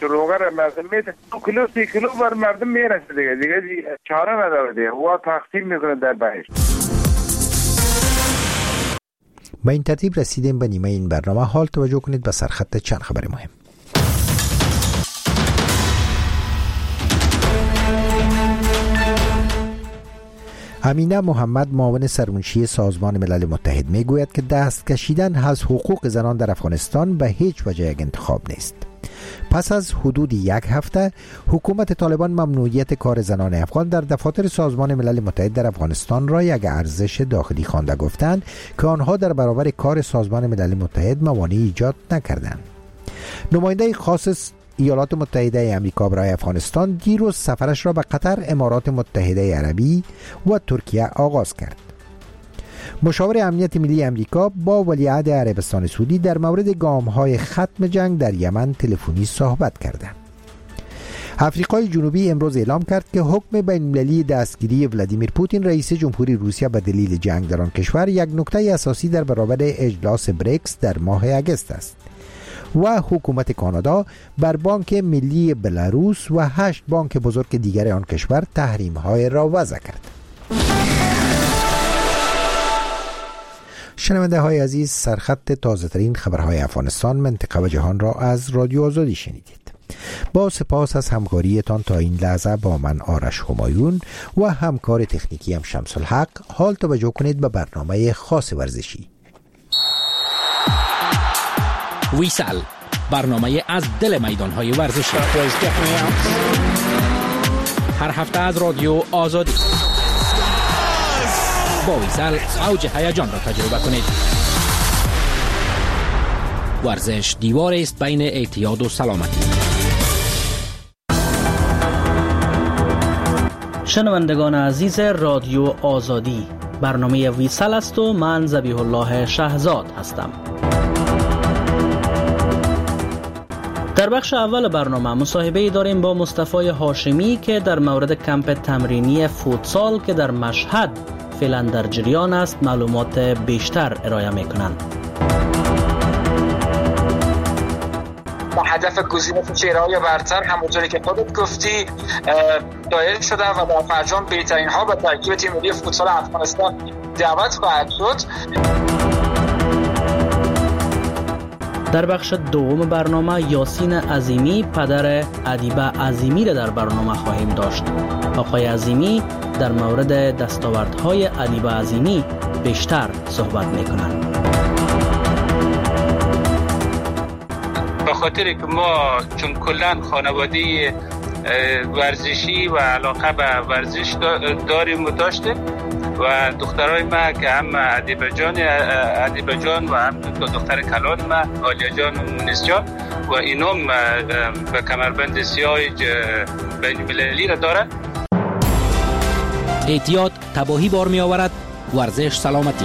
روغه را مردم میده 2 کیلو 3 کیلو بر مردم میرسه دیگه چاره نداره دیگه و تقسیم میکنه در بهشت. با این ترتیب رسیدیم به نیمه این برنامه. حال توجه کنید به سرخط چند خبر مهم. امینه محمد معاون سرمنشی سازمان ملل متحد میگوید که دست کشیدن از حقوق زنان در افغانستان به هیچ وجه یک انتخاب نیست. پس از حدود 1 هفته حکومت طالبان ممنوعیت کار زنان افغان در دفاتر سازمان ملل متحد در افغانستان را یک ارزش داخلی خوانده، گفتند که آنها در برابر کار سازمان ملل متحد موانعی ایجاد نکردند. نماینده خاص ایالات متحده آمریکا برای افغانستان دیروز سفرش را به قطر، امارات متحده عربی و ترکیه آغاز کرد. مشاور امنیت ملی آمریکا با ولیعهد عربستان سعودی در مورد گام‌های ختم جنگ در یمن تلفنی صحبت کردند. آفریقای جنوبی امروز اعلام کرد که حکم بین‌المللی دستگیری ولادیمیر پوتین رئیس جمهوری روسیه به دلیل جنگ در آن کشور یک نکته اساسی در برابر اجلاس بریکس در ماه اگست است و حکومت کانادا بر بانک ملی بلاروس و 8 بانک بزرگ دیگر آن کشور تحریم‌های را وضع کرد. شنونده های عزیز، سرخط تازه ترین خبرهای افغانستان، منطقه و جهان را از رادیو آزادی شنیدید. با سپاس از همکاریتان تا این لحظه با من آرش همایون و همکار تکنیکی هم شمس الحق. حال توجه کنید به برنامه خاص ورزشی. ویسال، برنامه از دل میدانهای ورزشی، هر هفته از رادیو آزادی. با ویسال اوج هیجان را تجربه کنید. ورزش دیوار است بین اعتیاد و سلامتی. شنوندگان عزیز رادیو آزادی، برنامه ویسال است و من ذبیح الله شهزاد هستم. در بخش اول برنامه مصاحبه داریم با مصطفی هاشمی که در مورد کمپ تمرینی فوتسال که در مشهد فعلا در جریان است معلومات بیشتر ارائه میکنند. با هدف گزینش چهره‌های برتر همونطوری که خودت گفتی دایر شده و در فرجام بهترین ها به ترکیب تیم ملی فوتسال افغانستان دعوت خواهد شد. در بخش دوم برنامه یاسین عظیمی پدر ادیبه عظیمی را در برنامه خواهیم داشت. آقای عظیمی در مورد دستاوردهای ادیبه عظیمی بیشتر صحبت میکنند. به خاطر که ما چون کلن خانواده ورزشی و علاقه به ورزش داریم و داشتیم و دخترای ما که هم ادیبه جان و هم دختر کلان ما آلیا جان و مونس جان و اینم به کمربند سیاه بین المللی را دارن. اعتیاد تباهی بار می آورد، ورزش سلامتی.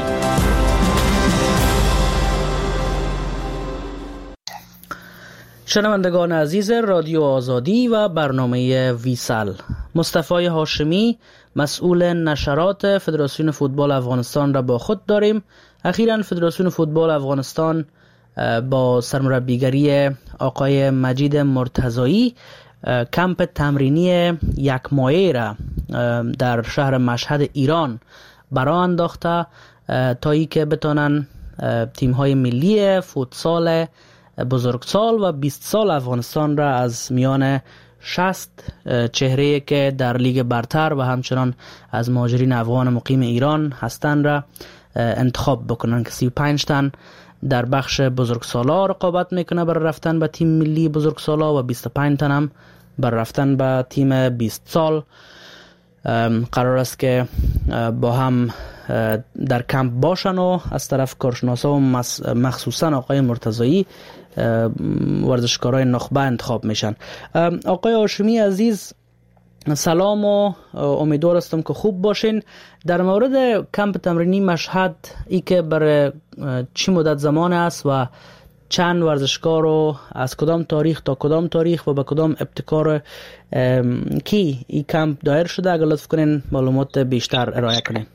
شنوندگان عزیز رادیو آزادی و برنامه ویسال، مصطفی هاشمی مسئول نشرات فدراسیون فوتبال افغانستان را با خود داریم. اخیراً فدراسیون فوتبال افغانستان با سرمربیگری آقای مجید مرتضایی کمپ تمرینی 1 ماهه را در شهر مشهد ایران برا انداخته تا ای که بتانن تیم‌های ملی فوتسال بزرگسال و 20 سال افغانستان را از میان 60 چهره که در لیگ برتر و همچنان از مهاجرین افغان مقیم ایران هستند را انتخاب بکنن که 35 تن در بخش بزرگسالا رقابت میکنه برای رفتن به تیم ملی بزرگسالا و 25 تن هم برای رفتن به تیم 20 سال. قرار است که با هم در کمپ باشن و از طرف کارشناسا و مخصوصا آقای مرتضایی ورزشکارای نخبه انتخاب میشن. آقای هاشمی عزیز سلام و امیدوار هستم که خوب باشین. در مورد کمپ تمرینی مشهد ای که برای چی مدت زمان است و چند ورزشکار رو از کدام تاریخ تا کدام تاریخ و به کدام ابتکار کی ای کمپ دایر شده، اگر لطف کنین معلومات بیشتر ارائه کنین.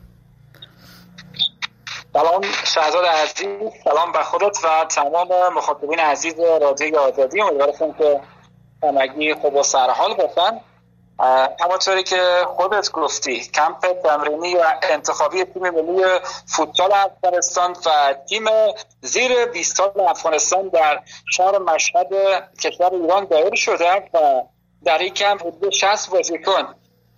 سلام شهزاد عزیز، سلام به خودت و تمام مخاطبین عزیز رادیو آزادی. امیدوارم که همگی خوب و سرحال باشن. همونطوری که خودت گفتی کمپ تمرینی و انتخابی تیم ملی فوتبال افغانستان و تیم زیر 20 سال افغانستان در شهر مشهد کشور ایران دایر شده و در این کمپ حدود 60 بازیکن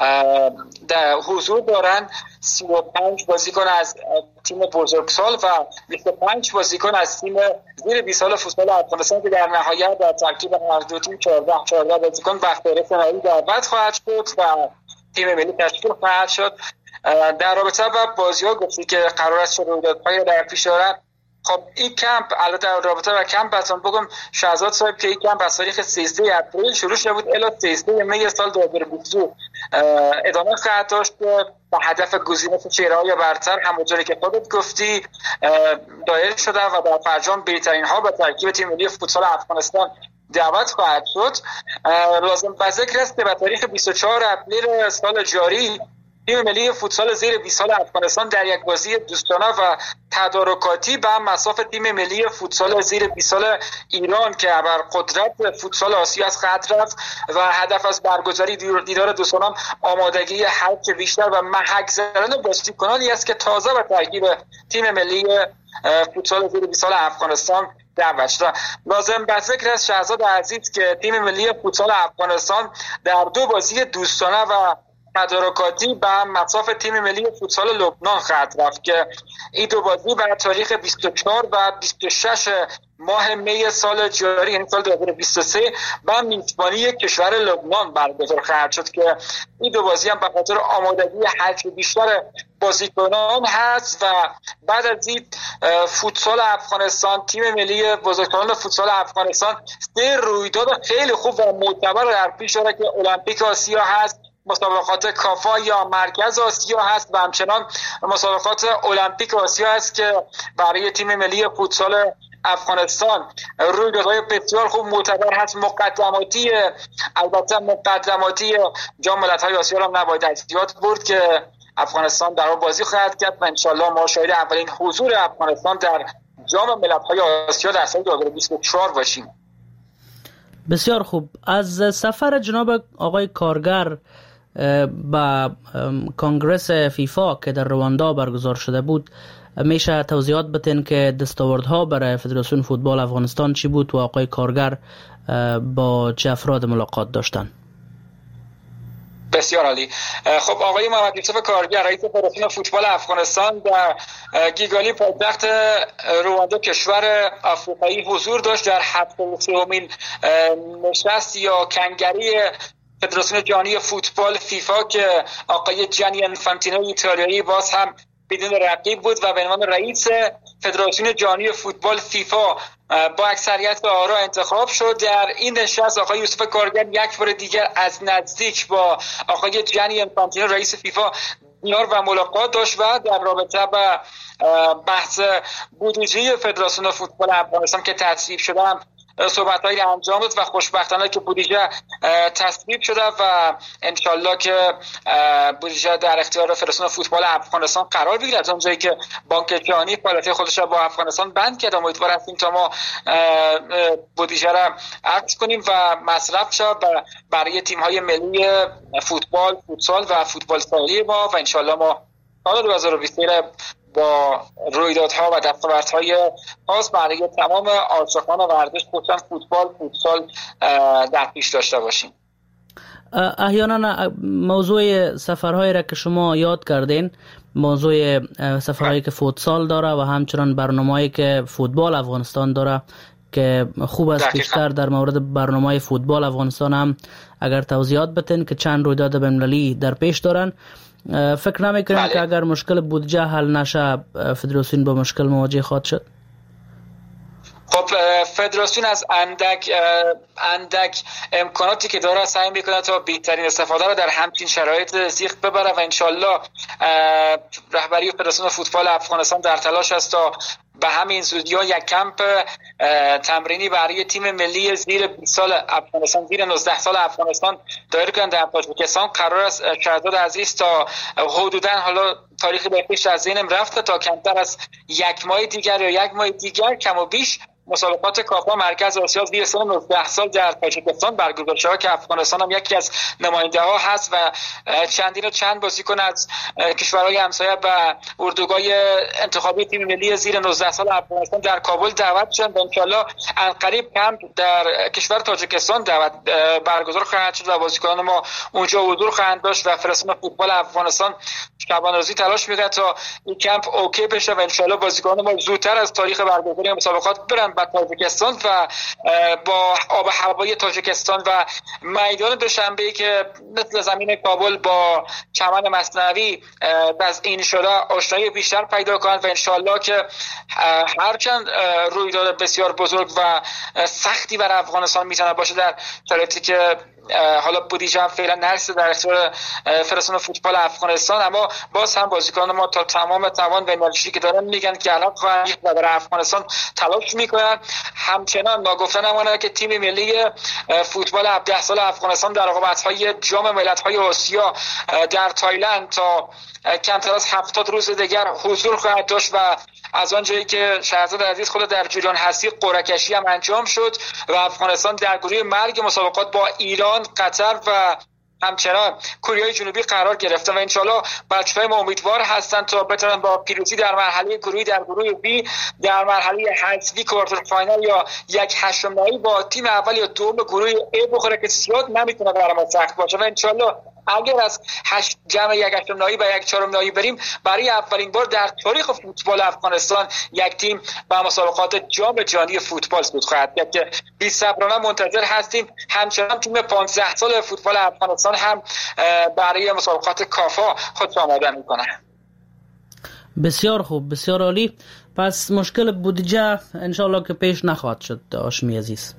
در حضور دارن. 35 بازیکن از تیم بزرگسال و 25 بازیکن از تیم زیر 20 سال فوتبال افغانستان که در نهایت در ترکیب هر دو تیم 14 بازیکن بخت نهایی دعوت خواهد شد و تیم ملی تشکیل خواهد شد. در رابطه با بازی‌ها گفتی که قرار است رویدادهای در پیش دارند. خب این کمپ البته در رابطه با کمپ براتون بگم شهزاد صاحب که این کمپ از تاریخ 13 اپریل شروع شده بود الی 13 می سال 2022 ادامه خواهد داشت با هدف گزینش چهره‌های برتر همونطوری که خودت گفتی دایر شده و در فرجام بهترین ها به ترکیب تیم ملی فوتبال افغانستان دعوت خواهد شد. لازم به ذکر است که به تاریخ 24 اپریل سال جاری تیم ملی فوتسال زیر 20 سال افغانستان در یک بازی دوستانه و تدارکاتی به مصاف تیم ملی فوتسال زیر 20 سال ایران که بر قدرت فوتسال آسیا از خط رفت و هدف از برگزاری دیدار دوستانه آمادگی هرچه بیشتر و محک زدن بازیکنانی است که تازه به ترکیب تیم ملی فوتسال زیر 20 سال افغانستان دعوت شد. لازم به ذکر است شهزاد عزیز که تیم ملی فوتسال افغانستان در دو بازی دوستانه و تدارکاتی به مصاف تیم ملی فوتسال لبنان خواهد رفت که این دو بازی بر تاریخ 24 و 26 ماه می سال جاری یعنی سال 2023 به میزبانی کشور لبنان برگزار خواهد شد که این دو بازی هم به خاطر آمادگی هرچه بیشتر بازیکنان هست و بعد از این فوتسال افغانستان تیم ملی بزرگسالان فوتسال افغانستان سه رویداد خیلی خوب و معتبر در پیش داره که المپیک آسیا هست، مسابقات کافا یا مرکز آسیا هست و همچنان مسابقات المپیک آسیا هست که برای تیم ملی فوتسال افغانستان رویدادهای بسیار خوب معتبر هست. مقدماتی جام ملت‌های آسیا را نباید از یاد برد که افغانستان در آن بازی خواهد کرد و انشالله ما شاهد اولین حضور افغانستان در جام ملت‌های آسیا در سال 2024 باشیم. بسیار خوب. از سفر جناب آقای کارگر به کنگرس فیفا که در رواندا برگزار شده بود میشه توضیحات بدین که دستاوردها برای فدراسیون فوتبال افغانستان چی بود و آقای کارگر با چه افراد ملاقات داشتن؟ بسیار عالی. خب آقای محمد یوسف کارگر رئیس فدراسیون فوتبال افغانستان در گیگالی پایتخت رواندا کشور آفریقایی حضور داشت در 73مین نشست یا کنگره فدراسیون جهانی فوتبال فیفا که آقای جانی انفانتینو ایتالیایی باز هم بدون رقیب بود و به عنوان رئیس فدراسیون جهانی فوتبال فیفا با اکثریت آرا انتخاب شد. در این نشست آقای یوسف کارگر یک بار دیگر از نزدیک با آقای جانی انفانتینو رئیس فیفا دیدار و ملاقات داشت و در رابطه با بحث بودجه فدراسیون فوتبال افغانستان که تصویب شده صحبت‌هایی انجام داد و خوشبختانه که بودجه تصویب شده و انشالله که بودجه در اختیار فدراسیون فوتبال افغانستان قرار بگیرد. از اونجایی که بانک جهانی فعالیت خودش را با افغانستان بند کرد، امیدوار هستیم تا ما بودجه را عقد کنیم و مصرف شد برای تیم‌های ملی فوتبال، فوتسال و فوتبال ساحلی ما و انشالله ما سال 2023 با رویدادها و دستاوردهای خاص برای تمام عاشقان ورزش خصوصا فوتبال، فوتسال در پیش داشته باشیم. احیانا موضوع سفرهایی را که شما یاد کردین، موضوع سفرهایی که فوتسال داره و همچنان برنامه‌ای که فوتبال افغانستان داره که خوب است بیشتر در مورد برنامه فوتبال افغانستان هم اگر توضیحات بدین که چند رویداد بین‌المللی در پیش دارن. فکر نمی‌کنید که اگر مشکل بودجه حل نشه فدراسیون با مشکل مواجه خواهد شد؟ خب فدراسیون از اندک امکاناتی که داره سعی میکنه تا بهترین استفاده رو در همچین شرایط زیخ ببره و انشالله رهبری فدراسیون فوتبال افغانستان در تلاش است تا به همین زودی‌ها یک کمپ تمرینی برای تیم ملی زیر 20 سال افغانستان، زیر 19 سال افغانستان دایر کنند در تاجیکستان. قرار است شهزاد عزیز تا حدوداً حالا تاریخی به پیش از ذهنم رفته تا کمتر از یک ماه دیگر یا یک ماه دیگر کم و بیش مسابقات کافا مرکز آسیا زیر سن 19 سال در تاجیکستان برگزار شد که افغانستان هم یکی از نماینده‌ها هست و چند بازیکن از کشورهای همسایه و اردوگاه انتخابی تیم ملی زیر 19 سال افغانستان در کابل دعوت شدند و ان شاءالله عنقریب کمپ در کشور تاجیکستان برگزار خواهد شد و بازیکنان ما اونجا حضور خواهند داشت و فدراسیون فوتبال افغانستان شبانه روزی تلاش می‌کنه تا این کمپ اوکی بشه و ان شاءالله بازیکنان ما زودتر از تاریخ برگزاری مسابقات برن به تاجیکستان و با آب و هوای تاجیکستان و میدان دوشنبه‌ای که مثل زمین کابل با چمن مثنوی تزیین شده آشنایی بیشتر پیدا کنند و ان شاءالله که هرچند رویداد بسیار بزرگ و سختی بر افغانستان میتونه باشه در شرایطی که حالا بودجه هم فعلا نرسیده در اختیار فدراسیون فوتبال افغانستان، اما باز هم بازیکنان ما تا تمام توان و انرژی که دارن میگن که الان خواهند و برای افغانستان تلاش میکنن. همچنان ناگفته نماند که تیم ملی فوتبال 17 سال افغانستان در رقابت‌های جام ملت‌های آسیا در تایلند تا کمتر از 70 روز دیگر حضور خواهد داشت و از آنجایی که شهرزاد عزیز خود در جریان هستی قرعه کشی هم انجام شد و افغانستان در گروه مرگ مسابقات با ایران، قطر و همچنان کره جنوبی قرار گرفته و انشالله بچه‌های ما امیدوار هستند تا بتونن با پیروزی در مرحله گروهی در گروه بی در مرحله حذفی کوارتر فاینال یا یک هشتم نهایی با تیم اول یا دوم گروه ای بخوره که زیاد نمیتونه برای ما سخت باشه و انشالله اگر از جمع یک هشتم نهایی و یک چهارم نهایی بریم برای اولین بار در تاریخ فوتبال افغانستان یک تیم به مسابقات جام جهانی فوتبال صعود خواهد کرد که بی‌صبرانه منتظر هستیم. همچنان تیم 15 سال فوتبال افغانستان هم برای مسابقات کافا خود آماده میکنه. بسیار خوب، بسیار عالی. پس مشکل بودجه انشالله که پیش نخواهد شد هاشمی عزیز.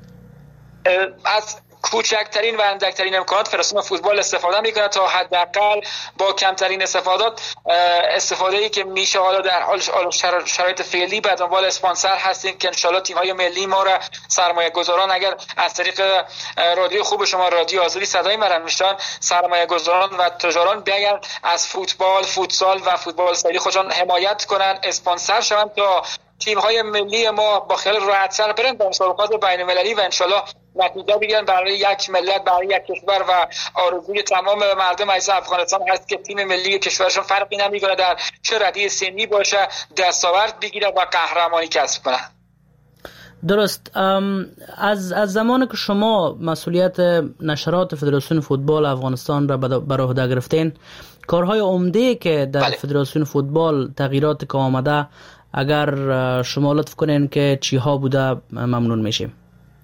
از کوچکترین و اندکترین امکانات فدراسیون فوتبال استفاده میکنه تا حداقل با کمترین استفاده‌ای که میشه. حالا در حال شرایط فعلی به دنبال اسپانسر هستیم که انشالله تیم‌های ملی ما را سرمایه‌گذاران اگر از طریق رادیو خوب شما رادیو آزادی صدای مرن میشن سرمایه‌گذاران و تجاران بیان از فوتبال، فوتسال و فوتبال سری خودشان حمایت کنن، اسپانسر شوند تا تیم‌های ملی ما با خیال راحت‌تر برن به مسابقات بین‌المللی و انشالله نتیجه بگیرن برای یک ملت، برای یک کشور و آرزوی تمام مردم عزیز افغانستان هست که تیم ملی کشورشون فرقی نمی‌کنه در چه ردیع سنی باشه دستاورد بگیره و قهرمانی کسب کنه. درست. از زمانی که شما مسئولیت نشرات فدراسیون فوتبال افغانستان را بر عهده گرفتین، کارهای عمده که در فدراسیون فوتبال تغییرات که آمده اگر شما لطف کنین که چی ها بوده ممنون میشیم.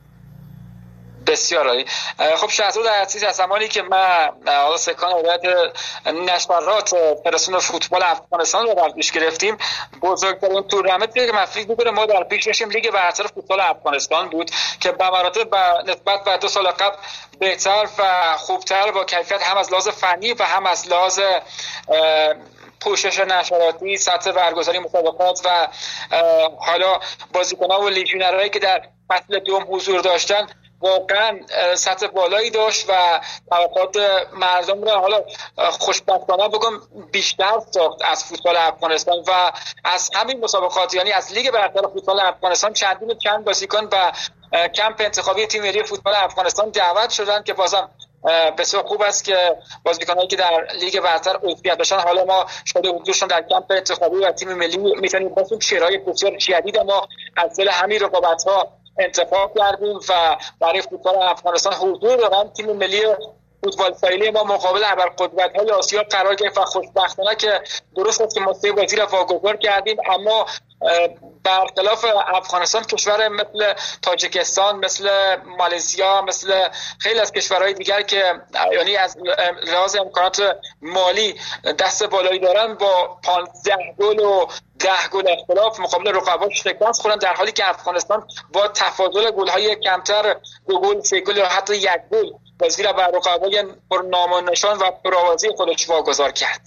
بسیار عالی. خب شهرزاد عزیز از زمانی که من حالا سکان هدایت نشرات فدراسیون فوتبال افغانستان رو در پیش گرفتیم بزرگترین تورنمنتی که مفید بود ما در پیش داشتیم لیگ برتر فوتبال افغانستان بود که به مراتب نسبت به 2 سال قبل بهتر و خوبتر با کیفیت هم از لحاظ فنی و هم از لحاظ پوشش نشراتی، سطح برگزاری مسابقات و حالا بازیکن‌ها و لیژیونرهایی که در فصل دوم حضور داشتن واقعا سطح بالایی داشت و توقعات مردم را حالا خوشبختانه بگم بیشتر ساخت از فوتبال افغانستان و از همین مسابقات، یعنی از لیگ برتر فوتبال افغانستان چند بازیکن و کمپ انتخابی تیم ملی فوتبال افغانستان دعوت شدند که بازم بسیار خوب است که بازیکنایی که در لیگ برتر عضویت داشتن حالا ما شده حضورشون در کمپ انتخابی و تیم ملی میتونیم باشیم. شرایط بسیار جدید ما از دل همین رقابت‌ها انتخاب کردیم و برای فوتبال افغانستان حضور دارن. تیم ملی فوتبال فعلی ما مقابل ابرقدرت‌های آسیا قرار گرفت و خوشبختانه که درست است که ما 3 بازی را واگذار کردیم، اما برخلاف افغانستان کشور مثل تاجیکستان، مثل مالزیا، مثل خیلی از کشورهای دیگر که یعنی از لحاظ امکانات مالی دست بالایی دارن با 15 گل و 10 گل اختلاف مقابل رقباش شکست خوردن، در حالی که افغانستان با تفاضل گل‌های کمتر 2 گل، 3 گل یا حتی 1 گل بازی را بر رقبای پرنام و نشان و پرآوازی خودش واگذار کرد.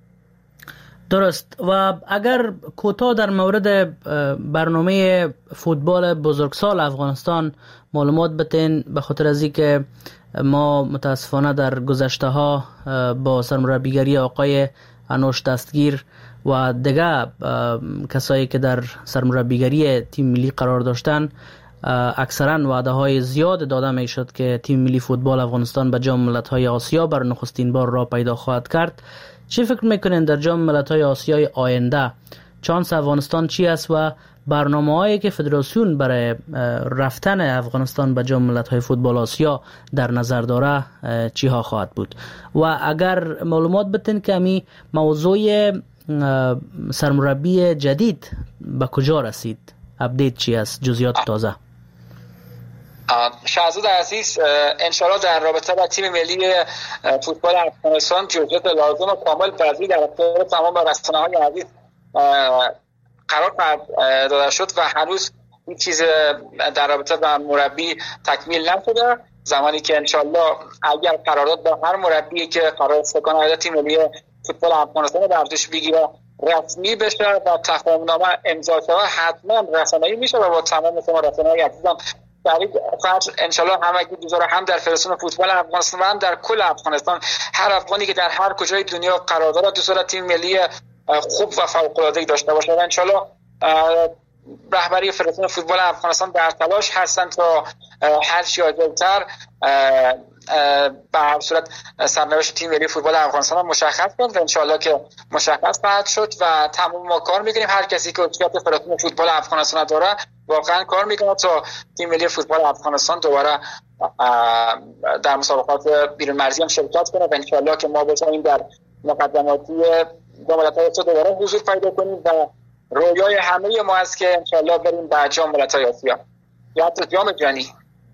درست. و اگر کوتاه در مورد برنامه فوتبال بزرگسال افغانستان معلومات بتین، به خاطر از اینکه ما متاسفانه در گذشته ها با سرمربیگری آقای انوش دستگیر و دیگه کسایی که در سرمربیگری تیم ملی قرار داشتن اکثرا وعده های زیاد داده می شد که تیم ملی فوتبال افغانستان به جام ملت‌های آسیا بر نخستین بار راه پیدا خواهد کرد. چی فکر میکنین در جام ملت‌های آسیای آینده چانس افغانستان چی است و برنامه‌هایی که فدراسیون برای رفتن افغانستان به جام ملت‌های فوتبال آسیا در نظر داره چی ها خواهد بود؟ و اگر معلومات بتین که می موضوع سرمربی جدید به کجا رسید، اپدیت چی است، جزئیات تازه؟ شهزاد عزیز، انشالله در رابطه با تیم ملی فوتبال افغانستان جزئیات لازم و کامل بعضی در اختیار تمام رسانه‌های عزیز قرار داده شد و هنوز این چیز در رابطه با مربی تکمیل نشده. زمانی که انشالله اگر قرارداد با هر مربی که قرار است کنه تیم ملی فوتبال افغانستان ورزش بگیره رسمی بشه و تفاهم‌نامه امضا شه، حتما رسانه‌ای میشه و با تمام شما رسانه‌های عزیزم انشالله همگی بذاره هم در فدراسیون فوتبال افغانستان و هم در کل افغانستان هر افغانی که در هر کجای دنیا قرار داره دوست داره تیم ملی خوب و فوق‌العاده‌ای داشته باشه و انشالله رهبری فدراسیون فوتبال افغانستان در تلاش هستند تا هر چی عاجل‌تر به هر صورت سرنوشت تیم ملی فوتبال افغانستان مشخص کنند و انشالله که مشخص خواهد شد و تمام ما کار می‌کنیم. هر کسی که عضویت فدراسیون فوتبال افغانستان داره واقعا کار می‌کنه تا تیم ملی فوتبال افغانستان دوباره در مسابقات بیرون مرزی هم شرکت کنه و انشالله که ما بتونیم در مقدماتی جام ملت‌های آسیا دوباره حضور پیدا کنیم و رویای همه ما است که انشالله بریم به جام ملت‌های آسیا یا حتی جام جهانی.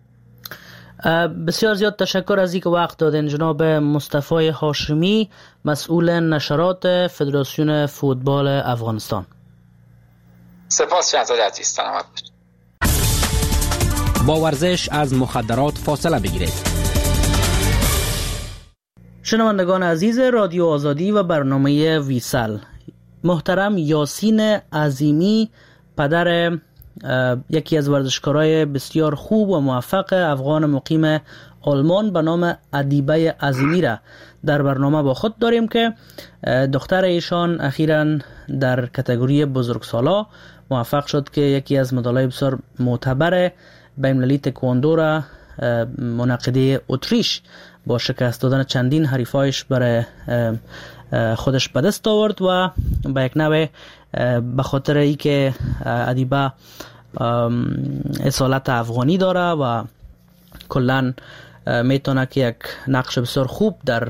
بسیار زیاد تشکر از اینکه وقت دادین جناب مصطفی هاشمی، مسئول نشرات فدراسیون فوتبال افغانستان. سپاس شهزاد عزیز، سلامت باشید. با ورزش از مخدرات فاصله بگیرید. شنوندگان عزیز رادیو آزادی و برنامه ویسل، محترم یاسین عظیمی، پدر یکی از ورزشکارای بسیار خوب و موفق افغان مقیم آلمان به نام ادیبه عظیمی را در برنامه با خود داریم که دختر ایشان اخیراً در کاتگوری بزرگسالا موفق شد که یکی از مدال‌های بسیار معتبر بین‌المللی تکواندو را منعقده اتریش با شکست دادن چندین حریفایش برای خودش به دست آورد و به یک نوع به خاطر ای که ادیبه اصالت افغانی داره و کلن میتونه که یک نقش بسیار خوب در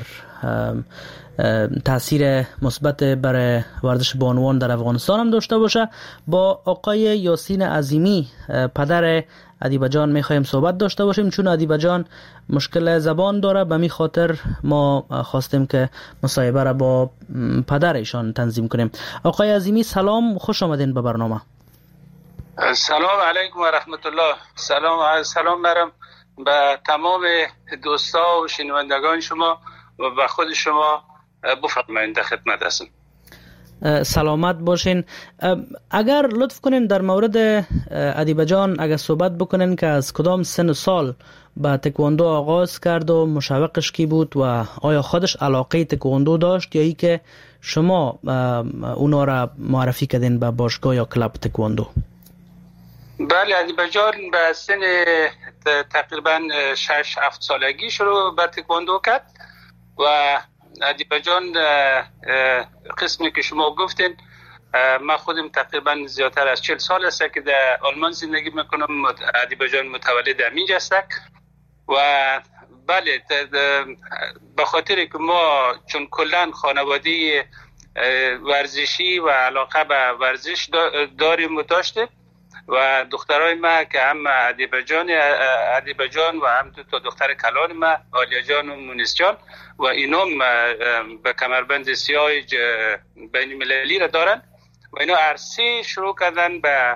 تاثیر مثبت برای ورزش بانوان در افغانستان هم داشته باشه. با آقای یاسین عظیمی پدر ادیبه جان میخوایم صحبت داشته باشیم، چون ادیبه جان مشکل زبان داره، به می خاطر ما خواستیم که مصاحبه را با پدرشان تنظیم کنیم. آقای عظیمی سلام، خوش آمدین به برنامه. سلام علیکم و رحمت الله. سلام برم به تمام دوستا و شنوندگان شما و به خود شما بفرمایید در خدمت هستم. سلامت باشین. اگر لطف کنین در مورد ادیبه جان اگر صحبت بکنین که از کدام سن و سال با تکواندو آغاز کرد و مشوقش کی بود و آیا خودش علاقه تکواندو داشت یا ای که شما اونا را معرفی کردین به باشگاه یا کلاب تکواندو؟ بله، ادیبه جان به سن تقریبا 6-7 سالگی شروع به تکواندو کرد و ادیبه جان قسمی که شما گفتین، من خودم تقریبا زیادتر از 40 سال است که در آلمان زندگی میکنم. ادیبه جان متولد همینجا است و بله به خاطر که ما چون کلا خانواده ورزشی و علاقه به ورزش داریم و داشتیم و دخترای ما که هم ادیبه جان و هم دو تا دختر کلان ما، آلیا جان و مونس جان و اینام به کمربند سیاه بین المللی را دارن و اینا عرصه شروع کردن به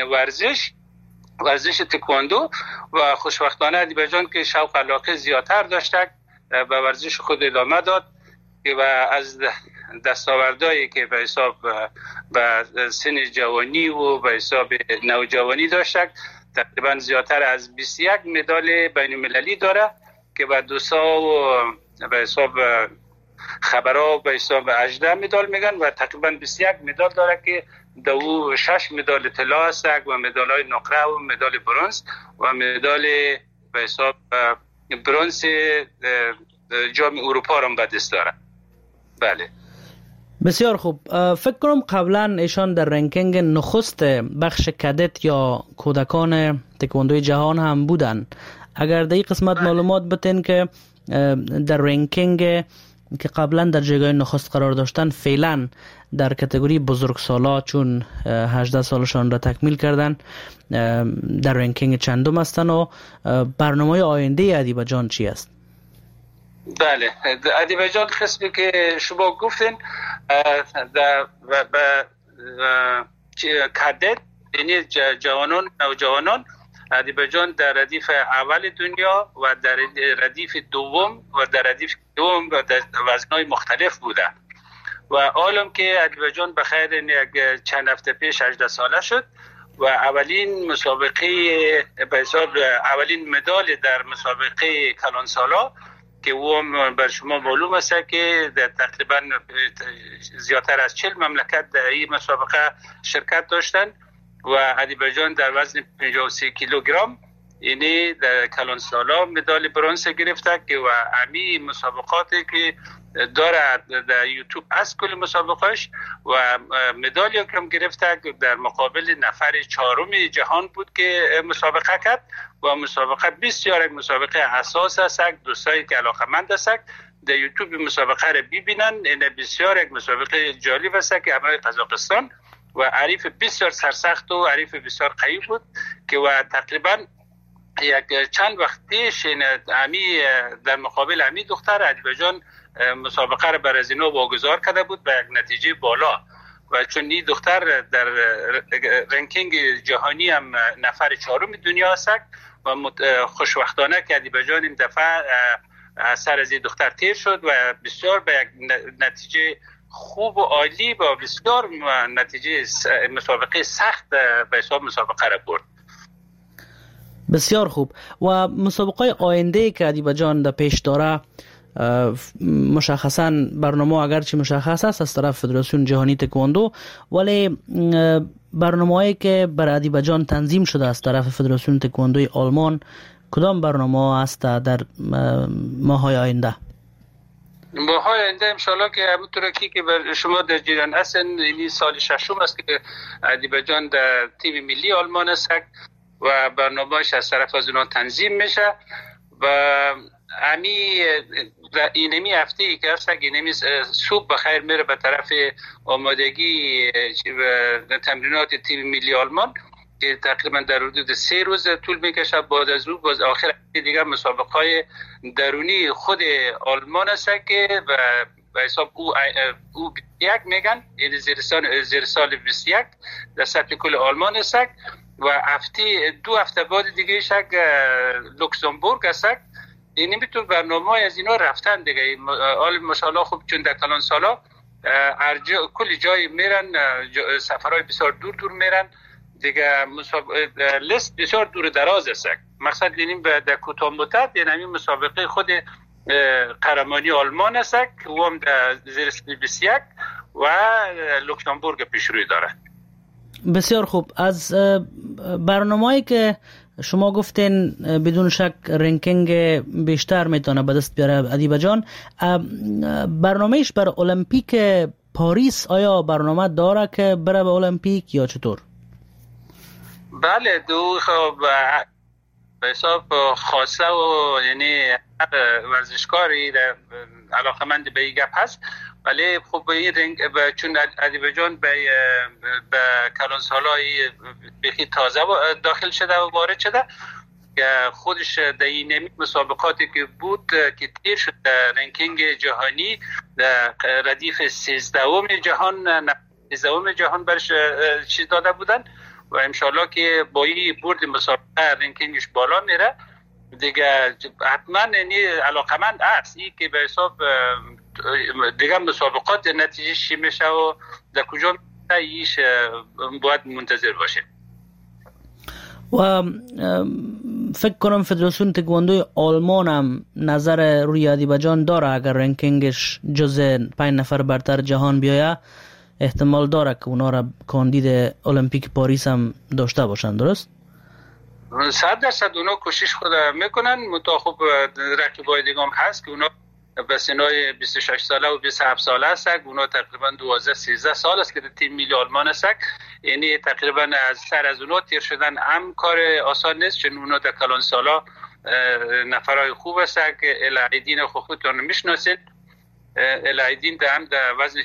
ورزش تکواندو و خوشبختانه ادیبه جان که شوق علاقه زیادتر داشته به ورزش خود ادامه داد و از دستاوردهایی که به حساب به سن جوانی و به حساب نوجوانی داشته تقریبا زیادتر از 21 مدال بین المللی داره که به 200 و به حساب خبرها به حساب 18 مدال میگن و تقریبا 21 مدال داره که دو 6 مدال طلا است و مدال های نقره و مدال برنز و مدال به حساب برنز جام اروپا را به دست داره. بله بسیار خوب. فکر کنم قبلا ایشان در رنکینگ نخست بخش کدت یا کودکان تکواندوی جهان هم بودن. اگر در این قسمت معلومات بتین که در رنکینگ که قبلا در جایگاه نخست قرار داشتن فعلا در کاتگوری بزرگسالا چون 18 سالشان را تکمیل کردن در رنکینگ چندم هستن و برنامه آینده ادیبجان چی است؟ بله ادیبجان قسمی که شما گفتین کدت یعنی جوانان نوجوانان ادیبجان در ردیف اول دنیا و در ردیف دوم و در ردیف دوم و در وزنهای مختلف بوده و عالم که ادیبجان بخیر چند هفته پیش 18 ساله شد و اولین مسابقه به حساب اولین مدال در مسابقه کلانسالا که او بر شما معلوم است که تقریبا زیادتر از 40 مملکت در این مسابقه شرکت داشتند و ادیبجان در وزن 53 کیلوگرم یعنی در کلانسالا مدال برنز گرفته که و امی مسابقاتی که داره در یوتیوب از کل مسابقاش و مدالی کم گرفته در مقابل نفر چهارم جهان بود که مسابقه کرد و مسابقه بسیار یک مسابقه اساس است. دوستایی که علاقه‌مند هستند در یوتیوب مسابقه را ببینن. این بسیار یک مسابقه جالب است که همراه قزاقستان و عریف بسیار سرسخت و عریف بسیار قوی بود که و تقریبا یک چند وقت پیش امی در مقابل امی دختر ادیبجان مسابقه را بر از اینا واگذار کرده بود به یک نتیجه بالا و چون این دختر در رنکینگ جهانی هم نفر چهارم دنیا است و خوشبختانه که ادیبجان این دفعه سر از این دختر تیر شد و بسیار به یک نتیجه خوب و عالی با بسیار نتیجه مسابقه سخت به حساب مسابقه را برد. بسیار خوب. و مسابقه آینده که ادیبجان در پیش داره مشخصا برنامه اگرچه مشخص است از طرف فدراسیون جهانی تکواندو ولی برنامه‌ای که بر ادیبجان تنظیم شده از طرف فدراسیون تکواندوی آلمان کدام برنامه است در ماه‌های آینده؟ ماه‌های آینده انشالله که همونطور که شما در جریان هستین این سال ششم است که ادیبجان در تیم ملی آلمان است و برنامه‌اش از طرف از اونها تنظیم میشه و اینمی هفته ای که هست اینمی صبح بخیر میره به طرف آمادگی تمرینات تیم ملی آلمان که تقریبا در حدود 3 روز طول میکشه. بعد از او باز آخر دیگه مسابقه های درونی خود آلمان است که به حساب او 21 میگن یعنی زیر سال 21 در سطح کل آلمان است و دو هفته بعد دیگه شک لوکزامبورگ است. این میتون برنامه از اینا رفتن دیگه حال ماشاءالله خوب چون در کلان سالا کلی جای میرن سفرهای بسیار دور میرن دیگه لیست بسیار دور دراز است. مقصد اینیم در کوتاه مدت یعنی مسابقه خود قهرمانی آلمان است که هم در زیر 21 و لوکزامبورگ پیشروی داره. بسیار خوب. از برنامه‌ای که شما گفتین بدون شک رنکینگ بیشتر میتونه به دست بیاره ادیبجان، برنامه‌اش برای المپیک پاریس آیا برنامه داره که بره به المپیک یا چطور؟ بله دو به حساب خاصه و یعنی ورزشکاری علاقمند به این گپ هست ولی خب چون ادیبجان به کلانسالای بخی تازه داخل شده و وارد شده که خودش در این مسابقاتی که بود که تیر شد در رنکینگ جهانی در ردیف 13 جهان برش چیز داده بودن و انشالله که با این برد مسابقه رنکینگش بالا میره دیگه حتما یعنی علاقمند است این که به حساب دیگه مسابقات نتیجه چی میشه و در کجا ایش باید منتظر باشه. و فکر کنم فدراسیون تکواندوی آلمان هم نظر روی آذربایجان داره. اگر رنکینگش جز 5 نفر برتر جهان بیایه احتمال داره که اونا را کاندید المپیک پاریس هم داشته باشن. درست؟ 100% اونا کوشش خود میکنن. متأخب رقیبای دیگه هم هست که اونا به سنای 26 ساله و 27 ساله است. اونا تقریبا 12-13 سال است که تیم ملی آلمان است. یعنی تقریبا از سر از اونا تیر شدن هم کار آسان نیست، چون اونا در کلان سالا نفرای خوب است. الایدین خودتون میشناسید. الایدین هم در وزن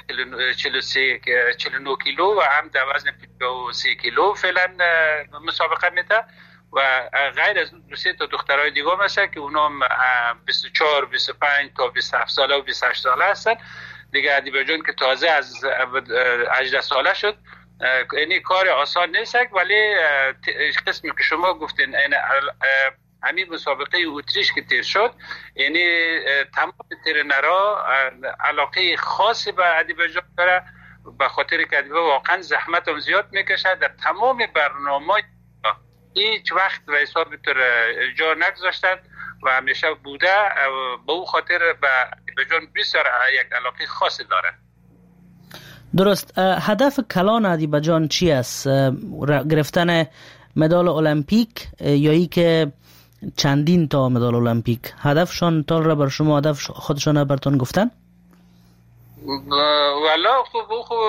49 کیلو و هم در وزن 53 کیلو فعلا مسابقه میده و غیر از دو سه تا دخترای دیگه هم هستن که اونا 24 25 تا 27 ساله و 28 ساله هستن دیگه. آذربایجان که تازه از 18 ساله شد. یعنی کار آسان نیست، ولی قسمی که شما گفتین همین مسابقه اتریش که تیر شد، یعنی تمام ترنرها علاقه خاصی به آذربایجان داره، به خاطر که واقعا زحمت هم زیاد میکشه. در تمام برنامه هیچ وقت به حساب جا نگذاشتن و همیشه بوده. به اون خاطر به آذربایجان بسیار یک علاقه خاصی داره. درست. هدف کلان آذربایجان چی است؟ گرفتن مدال المپیک یا ای که چندین تا مدال المپیک؟ هدفشان تا را بر شما هدف خودشان براتون گفتن؟ والا خوب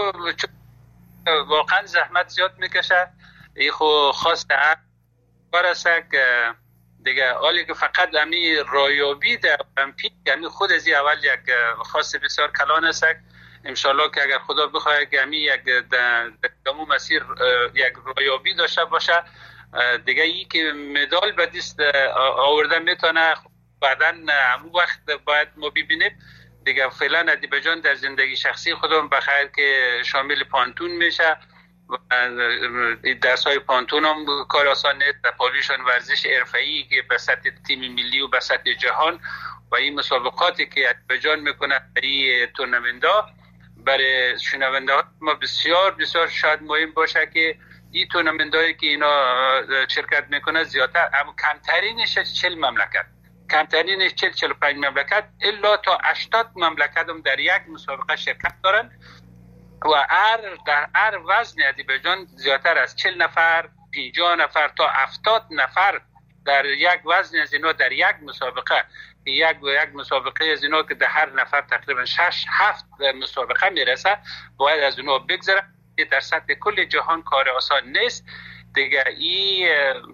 واقعا زحمت زیاد میکشه. ای خو خواسته کار است که دیگه حالی که فقط امی رایابی در المپیک، یعنی خود از اول یک خاص بسیار کلان است. انشالله که اگر خدا بخواد که امی یک دمو مسیر یک رایابی داشته باشه دیگه، ای که مدال به دست آورده میتونه بعداً همون وقت باید ما ببینیم دیگه. فعلا آذربایجان در زندگی شخصی خودم بخیر که شامل پانتون میشه. درس های پانتون هم کار آسان نیست. در پالیشان ورزش حرفه‌ای که به سطح تیم ملی و به سطح جهان و این مسابقاتی که آذربایجان میکنه برای تورنمنت‌ها برای شنونده ها ما بسیار بسیار شاید مهم باشه که این تورنمنت‌هایی که اینا شرکت میکنه زیادتر، اما کمترینش 40 مملکت، کمترینش 40-45 مملکت الا تا 80 مملکت هم در یک مسابقه شرکت دارن و در هر وزن آذربایجان زیادتر از 40 نفر 50 نفر تا 70 نفر در یک وزن از اینا در یک مسابقه، یک مسابقه از اینا که در هر نفر تقریبا 6-7 مسابقه میرسه باید از اینا بگذره. در سطح کل جهان کار آسان نیست دیگه. این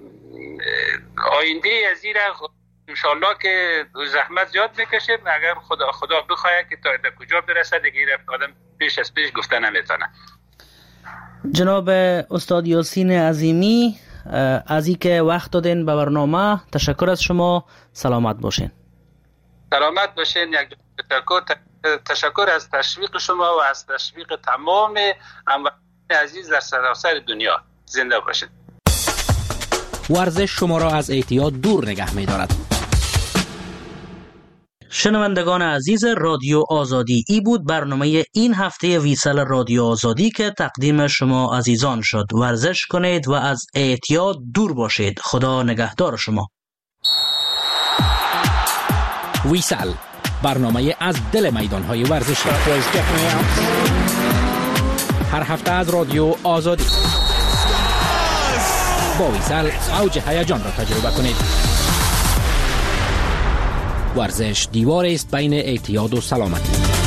آینده از این انشالله که زحمت زیاد میکشه. اگر خدا بخواه که تا در کجا برسه دیگه آدم پیش از پیش گفته نمیتونه. جناب استاد یاسین عظیمی از این که وقت دادین به برنامه تشکر از شما. سلامت باشین. سلامت باشین. یک تشکر از تشویق شما و از تشویق تمام هموطنان عزیز در سراسر دنیا. زنده باشید. ورزش شما را از اعتیاد دور نگه می‌دارد. شنوندگان عزیز رادیو آزادی، ای بود برنامه این هفته ویسال رادیو آزادی که تقدیم شما عزیزان شد. ورزش کنید و از اعتیاد دور باشید. خدا نگهدار شما. ویسال، برنامه از دل میدان‌های ورزشی. هر هفته از رادیو آزادی. با ویسال اوج هیجان را تجربه کنید. ورزش دیواری است بین اعتیاد و سلامتی.